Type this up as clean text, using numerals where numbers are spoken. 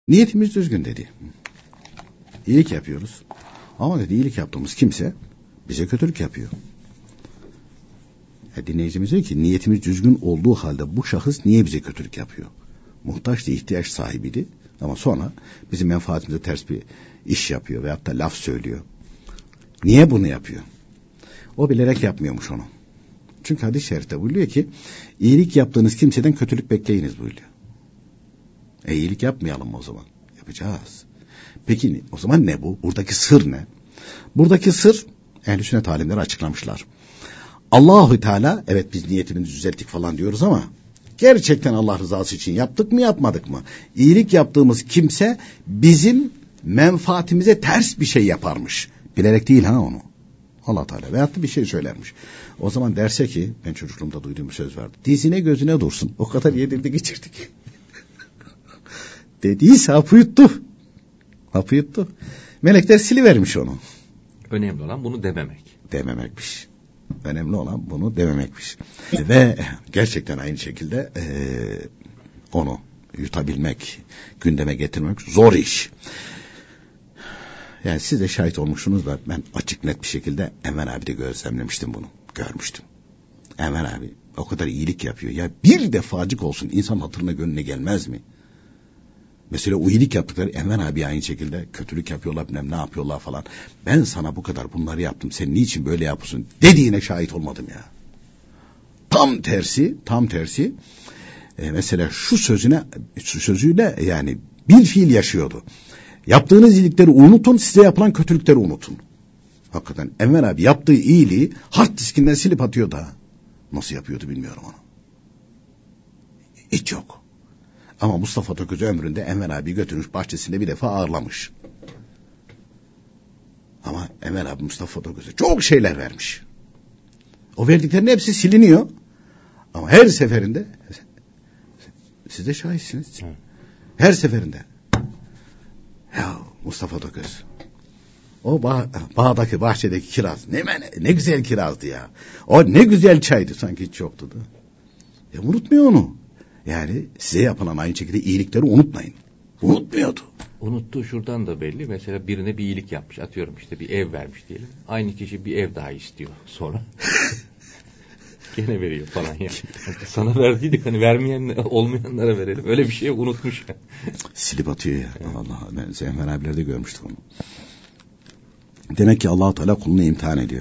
Niyetimiz düzgün dedi. İyilik yapıyoruz. Ama dedi iyilik yaptığımız kimse bize kötülük yapıyor. Dinleyicimiz diyor ki niyetimiz düzgün olduğu halde bu şahıs niye bize kötülük yapıyor? Muhtaçtı, ihtiyaç sahibiydi. Ama sonra bizim menfaatimize ters bir iş yapıyor veyahut da laf söylüyor. Niye bunu yapıyor? O bilerek yapmıyormuş onu. Çünkü hadis-i şerifte buyuruyor ki iyilik yaptığınız kimseden kötülük bekleyiniz buyuruyor. İyilik yapmayalım mı o zaman? Yapacağız. Peki o zaman ne bu? Buradaki sır ne? Buradaki sır ehl-i sünnet alimleri açıklamışlar. Allahu Teala evet biz niyetimizi düzelttik falan diyoruz ama gerçekten Allah rızası için yaptık mı yapmadık mı? İyilik yaptığımız kimse bizim menfaatimize ters bir şey yaparmış. Bilerek değil onu. Allah Teala veyahut da bir şey söylermiş. O zaman derse ki ben çocukluğumda duyduğum bir söz vardı. Dizine gözüne dursun. O kadar yedirdik içirdik. Dediyse hapı yuttu. Hapı yuttu. Melekler silivermiş onu. Önemli olan bunu dememek. Dememekmiş. Önemli olan bunu dememekmiş. Ve gerçekten aynı şekilde onu yutabilmek, gündeme getirmek zor iş. Yani siz de şahit olmuşsunuz da ben açık net bir şekilde Enver abi de gözlemlemiştim bunu. Görmüştüm. Enver abi o kadar iyilik yapıyor. Ya bir defacık olsun insan hatırına gönlüne gelmez mi? Mesela o iyilik yaptıkları Enver abi aynı şekilde kötülük yapıyorlar bilmem ne yapıyorlar falan. Ben sana bu kadar bunları yaptım sen niçin böyle yapıyorsun dediğine şahit olmadım ya. Tam tersi mesela şu sözüyle yani bir fiil yaşıyordu. Yaptığınız iyilikleri unutun size yapılan kötülükleri unutun. Hakikaten Enver abi yaptığı iyiliği hard diskinden silip atıyor da. Nasıl yapıyordu bilmiyorum onu. Hiç yok. Ama Mustafa Toköz ömründe Enver abi götürmüş bahçesinde bir defa ağırlamış. Ama Enver abi Mustafa Toköz'e çok şeyler vermiş. O verdiklerinin hepsi siliniyor. Ama her seferinde siz de şahitsiniz. Her seferinde ya Mustafa Toköz o bağdaki bahçedeki kiraz ne güzel kirazdı ya. O ne güzel çaydı sanki hiç yoktu da. Ya unutmuyor onu. Yani size yapılan aynı şekilde iyilikleri unutmayın. Unutmuyordu. Unuttuğu şuradan da belli. Mesela birine bir iyilik yapmış. Atıyorum işte bir ev vermiş diyelim. Aynı kişi bir ev daha istiyor sonra. Gene veriyor falan ya. Sana verdiydik hani olmayanlara verelim. Öyle bir şeyi unutmuş. Silip atıyor ya. Evet. Allah ben Enver abilerde görmüştüm onu. Demek ki Allah-u Teala kulunu imtihan ediyor.